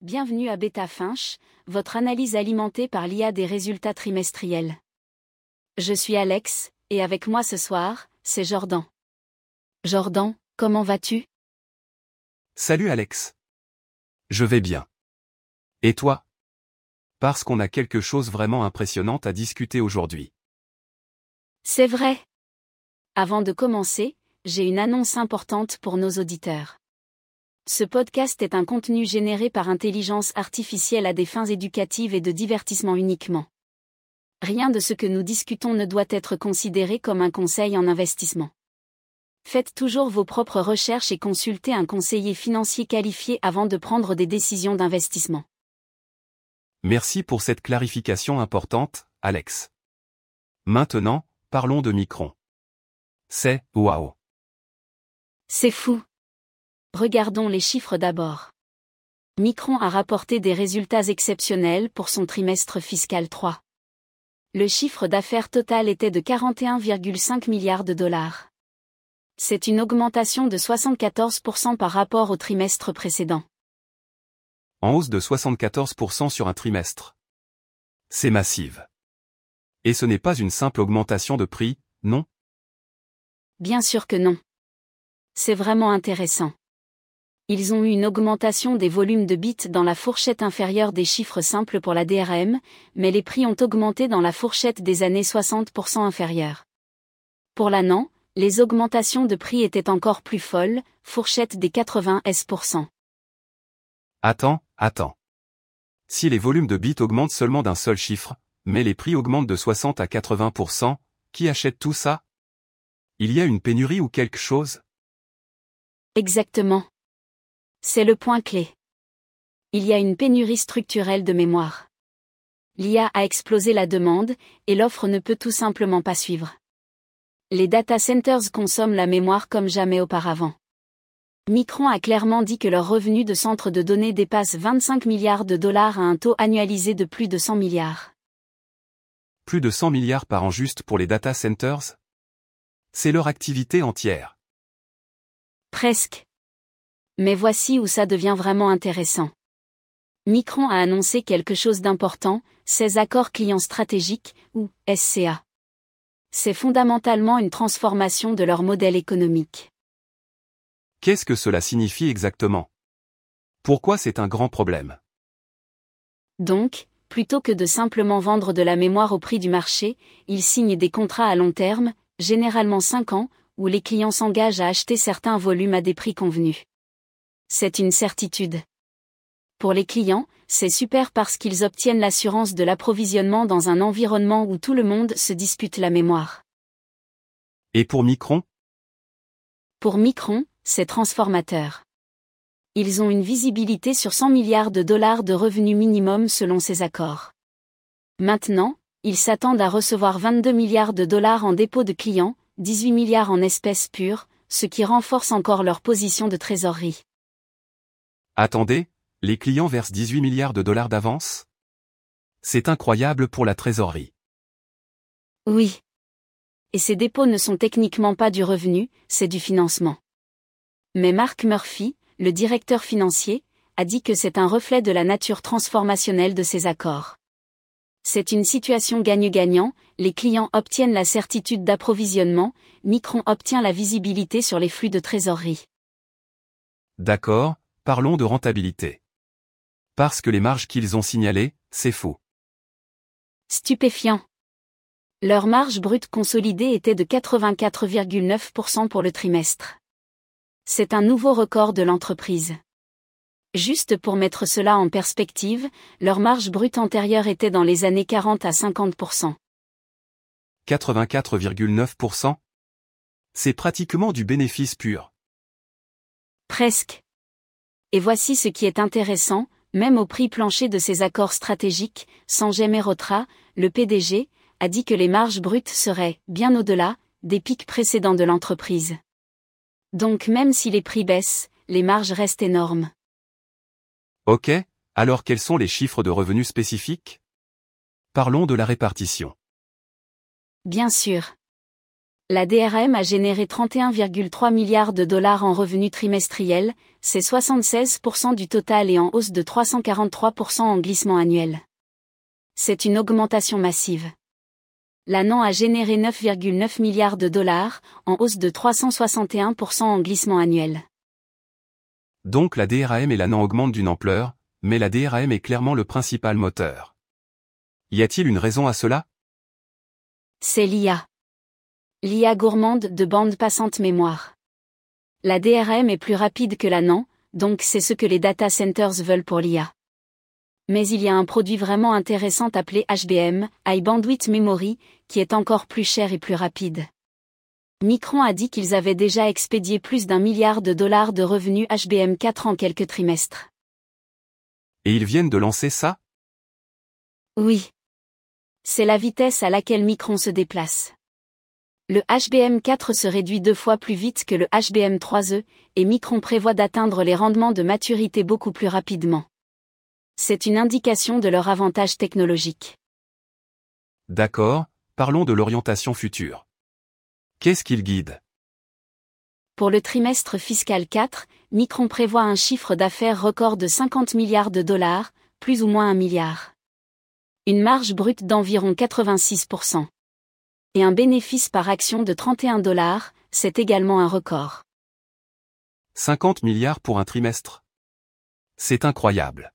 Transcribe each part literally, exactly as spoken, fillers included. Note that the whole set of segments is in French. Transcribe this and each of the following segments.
Bienvenue à BetaFinch, votre analyse alimentée par l'I A des résultats trimestriels. Je suis Alex, et avec moi ce soir, c'est Jordan. Jordan, comment vas-tu? Salut Alex. Je vais bien. Et toi? Parce qu'on a quelque chose vraiment impressionnant à discuter aujourd'hui. C'est vrai. Avant de commencer, j'ai une annonce importante pour nos auditeurs. Ce podcast est un contenu généré par intelligence artificielle à des fins éducatives et de divertissement uniquement. Rien de ce que nous discutons ne doit être considéré comme un conseil en investissement. Faites toujours vos propres recherches et consultez un conseiller financier qualifié avant de prendre des décisions d'investissement. Merci pour cette clarification importante, Alex. Maintenant, parlons de Micron. C'est waouh. C'est fou. Regardons les chiffres d'abord. Micron a rapporté des résultats exceptionnels pour son trimestre fiscal trois. Le chiffre d'affaires total était de quarante et un virgule cinq milliards de dollars. C'est une augmentation de soixante-quatorze pour cent par rapport au trimestre précédent. En hausse de soixante-quatorze pour cent sur un trimestre. C'est massive. Et ce n'est pas une simple augmentation de prix, non? Bien sûr que non. C'est vraiment intéressant. Ils ont eu une augmentation des volumes de bits dans la fourchette inférieure des chiffres simples pour la D R M, mais les prix ont augmenté dans la fourchette des années soixante pour cent inférieure. Pour l'A N A N, les augmentations de prix étaient encore plus folles, fourchette des quatre-vingts pour cent. Attends, attends. Si les volumes de bits augmentent seulement d'un seul chiffre, mais les prix augmentent de soixante à quatre-vingts pour cent, qui achète tout ça? Il y a une pénurie ou quelque chose? Exactement. C'est le point clé. Il y a une pénurie structurelle de mémoire. L'I A a explosé la demande, et l'offre ne peut tout simplement pas suivre. Les data centers consomment la mémoire comme jamais auparavant. Micron a clairement dit que leur revenu de centre de données dépasse vingt-cinq milliards de dollars à un taux annualisé de plus de cent milliards. Plus de cent milliards par an juste pour les data centers? C'est leur activité entière. Presque. Mais voici où ça devient vraiment intéressant. Micron a annoncé quelque chose d'important, ses accords clients stratégiques, ou S C A. C'est fondamentalement une transformation de leur modèle économique. Qu'est-ce que cela signifie exactement? Pourquoi c'est un grand problème? Donc, plutôt que de simplement vendre de la mémoire au prix du marché, ils signent des contrats à long terme, généralement cinq ans, où les clients s'engagent à acheter certains volumes à des prix convenus. C'est une certitude. Pour les clients, c'est super parce qu'ils obtiennent l'assurance de l'approvisionnement dans un environnement où tout le monde se dispute la mémoire. Et pour Micron? Pour Micron, c'est transformateur. Ils ont une visibilité sur cent milliards de dollars de revenus minimum selon ces accords. Maintenant, ils s'attendent à recevoir vingt-deux milliards de dollars en dépôt de clients, dix-huit milliards en espèces pures, ce qui renforce encore leur position de trésorerie. Attendez, les clients versent dix-huit milliards de dollars d'avance? C'est incroyable pour la trésorerie. Oui. Et ces dépôts ne sont techniquement pas du revenu, c'est du financement. Mais Mark Murphy, le directeur financier, a dit que c'est un reflet de la nature transformationnelle de ces accords. C'est une situation gagne-gagnant, les clients obtiennent la certitude d'approvisionnement, Micron obtient la visibilité sur les flux de trésorerie. D'accord, parlons de rentabilité. Parce que les marges qu'ils ont signalées, c'est faux. Stupéfiant. Leur marge brute consolidée était de quatre-vingt-quatre virgule neuf pour cent pour le trimestre. C'est un nouveau record de l'entreprise. Juste pour mettre cela en perspective, leur marge brute antérieure était dans les années quarante à cinquante pour cent. quatre-vingt-quatre virgule neuf pour cent? C'est pratiquement du bénéfice pur. Presque. Et voici ce qui est intéressant, même au prix plancher de ces accords stratégiques, Sanjay Mehrotra, le P D G, a dit que les marges brutes seraient bien au-delà des pics précédents de l'entreprise. Donc même si les prix baissent, les marges restent énormes. Ok, alors quels sont les chiffres de revenus spécifiques? Parlons de la répartition. Bien sûr. La D R A M a généré trente et un virgule trois milliards de dollars en revenus trimestriels, c'est soixante-seize pour cent du total et en hausse de trois cent quarante-trois pour cent en glissement annuel. C'est une augmentation massive. La N A M a généré neuf virgule neuf milliards de dollars, en hausse de trois cent soixante et un pour cent en glissement annuel. Donc la D R A M et la N A M augmentent d'une ampleur, mais la D R A M est clairement le principal moteur. Y a-t-il une raison à cela? C'est l'I A. L'I A gourmande de bande passante mémoire. La D R A M est plus rapide que la N A M, donc c'est ce que les data centers veulent pour l'I A. Mais il y a un produit vraiment intéressant appelé H B M, High Bandwidth Memory, qui est encore plus cher et plus rapide. Micron a dit qu'ils avaient déjà expédié plus d'un milliard de dollars de revenus H B M quatre en quelques trimestres. Et ils viennent de lancer ça? Oui. C'est la vitesse à laquelle Micron se déplace. Le H B M quatre se réduit deux fois plus vite que le H B M trois E, et Micron prévoit d'atteindre les rendements de maturité beaucoup plus rapidement. C'est une indication de leur avantage technologique. D'accord, parlons de l'orientation future. Qu'est-ce qu'il guide? Pour le trimestre fiscal quatre, Micron prévoit un chiffre d'affaires record de cinquante milliards de dollars, plus ou moins un milliard. Une marge brute d'environ quatre-vingt-six pour cent. Et un bénéfice par action de trente et un dollars, c'est également un record. cinquante milliards pour un trimestre. C'est incroyable.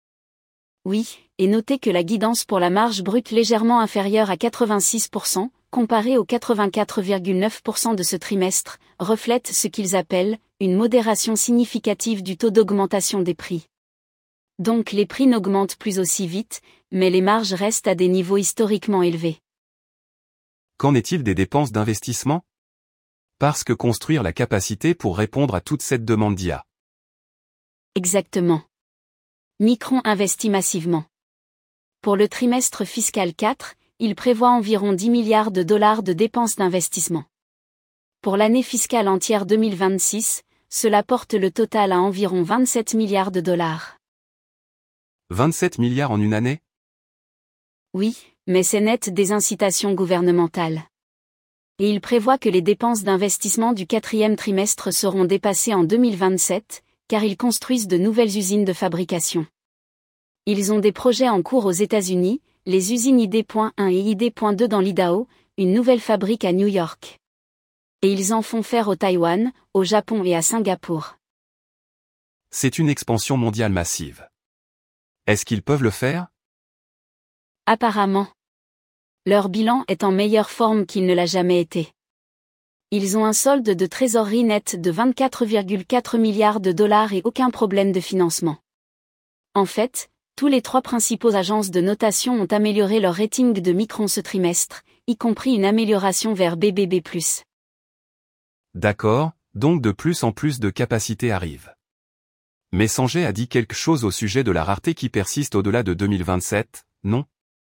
Oui, et notez que la guidance pour la marge brute légèrement inférieure à quatre-vingt-six pour cent, comparée aux quatre-vingt-quatre virgule neuf pour cent de ce trimestre, reflète ce qu'ils appellent une modération significative du taux d'augmentation des prix. Donc les prix n'augmentent plus aussi vite, mais les marges restent à des niveaux historiquement élevés. Qu'en est-il des dépenses d'investissement? Parce que construire la capacité pour répondre à toute cette demande d'I A. Exactement. Micron investit massivement. Pour le trimestre fiscal quatre, il prévoit environ dix milliards de dollars de dépenses d'investissement. Pour l'année fiscale entière deux mille vingt-six, cela porte le total à environ vingt-sept milliards de dollars. vingt-sept milliards en une année? Oui, mais c'est net des incitations gouvernementales. Et il prévoit que les dépenses d'investissement du quatrième trimestre seront dépassées en deux mille vingt-sept, car ils construisent de nouvelles usines de fabrication. Ils ont des projets en cours aux États-Unis, les usines I D un et I D deux dans l'Idaho, une nouvelle fabrique à New York. Et ils en font faire au Taïwan, au Japon et à Singapour. C'est une expansion mondiale massive. Est-ce qu'ils peuvent le faire? Apparemment. Leur bilan est en meilleure forme qu'il ne l'a jamais été. Ils ont un solde de trésorerie nette de vingt-quatre virgule quatre milliards de dollars et aucun problème de financement. En fait, tous les trois principaux agences de notation ont amélioré leur rating de Micron ce trimestre, y compris une amélioration vers B B B plus. D'accord, donc de plus en plus de capacités arrivent. Mais Sanjay a dit quelque chose au sujet de la rareté qui persiste au-delà de deux mille vingt-sept, non?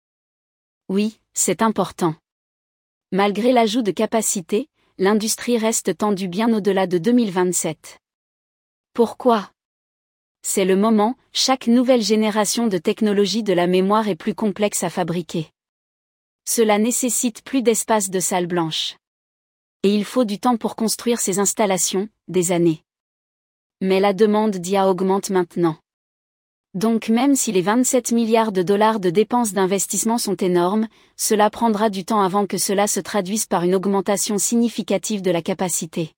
Oui, c'est important. Malgré l'ajout de capacités, l'industrie reste tendue bien au-delà de deux mille vingt-sept. Pourquoi? C'est le moment, chaque nouvelle génération de technologie de la mémoire est plus complexe à fabriquer. Cela nécessite plus d'espace de salle blanche. Et il faut du temps pour construire ces installations, des années. Mais la demande d'I A augmente maintenant. Donc même si les vingt-sept milliards de dollars de dépenses d'investissement sont énormes, cela prendra du temps avant que cela se traduise par une augmentation significative de la capacité.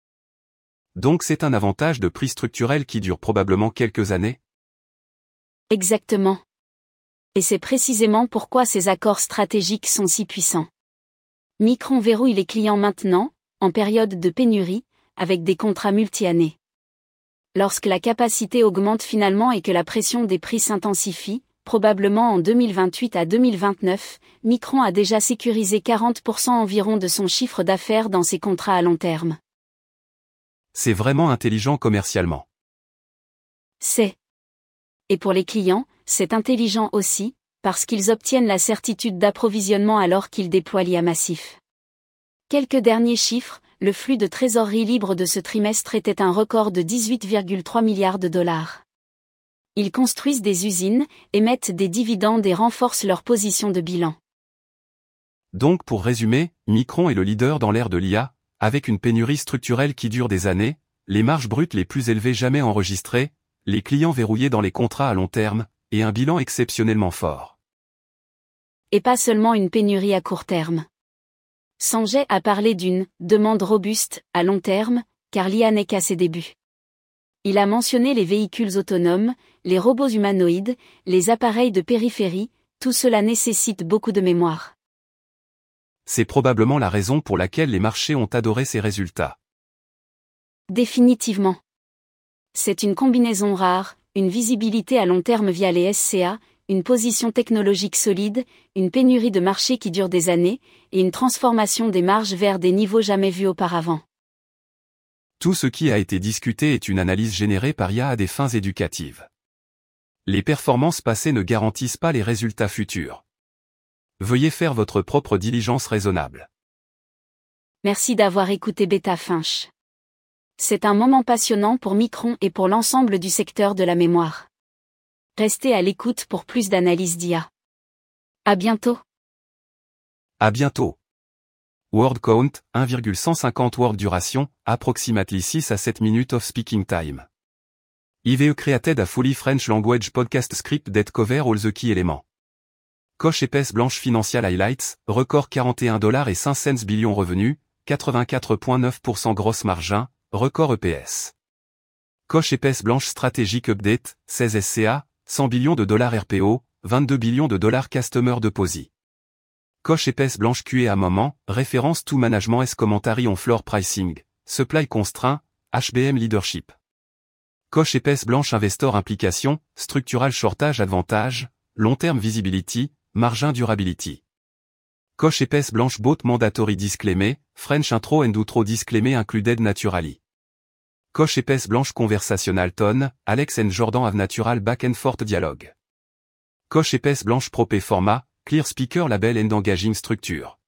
Donc c'est un avantage de prix structurel qui dure probablement quelques années? Exactement. Et c'est précisément pourquoi ces accords stratégiques sont si puissants. Micron verrouille les clients maintenant, en période de pénurie, avec des contrats multi-années. Lorsque la capacité augmente finalement et que la pression des prix s'intensifie, probablement en deux mille vingt-huit à deux mille vingt-neuf, Micron a déjà sécurisé quarante pour cent environ de son chiffre d'affaires dans ses contrats à long terme. C'est vraiment intelligent commercialement. C'est. Et pour les clients, c'est intelligent aussi, parce qu'ils obtiennent la certitude d'approvisionnement alors qu'ils déploient l'I A massif. Quelques derniers chiffres, le flux de trésorerie libre de ce trimestre était un record de dix-huit virgule trois milliards de dollars. Ils construisent des usines, émettent des dividendes et renforcent leur position de bilan. Donc pour résumer, Micron est le leader dans l'ère de l'I A, avec une pénurie structurelle qui dure des années, les marges brutes les plus élevées jamais enregistrées, les clients verrouillés dans les contrats à long terme, et un bilan exceptionnellement fort. Et pas seulement une pénurie à court terme. Sanjay a parlé d'une « demande robuste » à long terme, car l'I A n'est qu'à ses débuts. Il a mentionné les véhicules autonomes, les robots humanoïdes, les appareils de périphérie, tout cela nécessite beaucoup de mémoire. C'est probablement la raison pour laquelle les marchés ont adoré ces résultats. Définitivement. C'est une combinaison rare, une visibilité à long terme via les S C A, une position technologique solide, une pénurie de marché qui dure des années, et une transformation des marges vers des niveaux jamais vus auparavant. Tout ce qui a été discuté est une analyse générée par I A à des fins éducatives. Les performances passées ne garantissent pas les résultats futurs. Veuillez faire votre propre diligence raisonnable. Merci d'avoir écouté Beta Finch. C'est un moment passionnant pour Micron et pour l'ensemble du secteur de la mémoire. Restez à l'écoute pour plus d'analyses d'I A. À bientôt. À bientôt. Word count, un virgule cent cinquante word duration, approximately six à sept minutes of speaking time. I V E created a fully French language podcast script that cover all the key elements. Coche épaisse blanche financial highlights, record quarante et un dollars et cinq cents billions revenus, quatre-vingt-quatre virgule neuf pour cent grosse margin, record E P S. Coche épaisse blanche stratégique update, seize S C A, cent billions de dollars R P O, vingt-deux billions de dollars customer deposit. Coche épaisse blanche Q A moment, référence to management S commentary on floor pricing, supply constraint, H B M leadership. Coche épaisse blanche investor implication, structural shortage advantage, long term visibility, margin durability. Coche épaisse blanche both mandatory disclaimer, French intro and outro disclaimer included naturally. Coche épaisse blanche conversational tone, Alex and Jordan have natural back and forth dialogue. Coche épaisse blanche propé format, clear speaker label and engaging structure.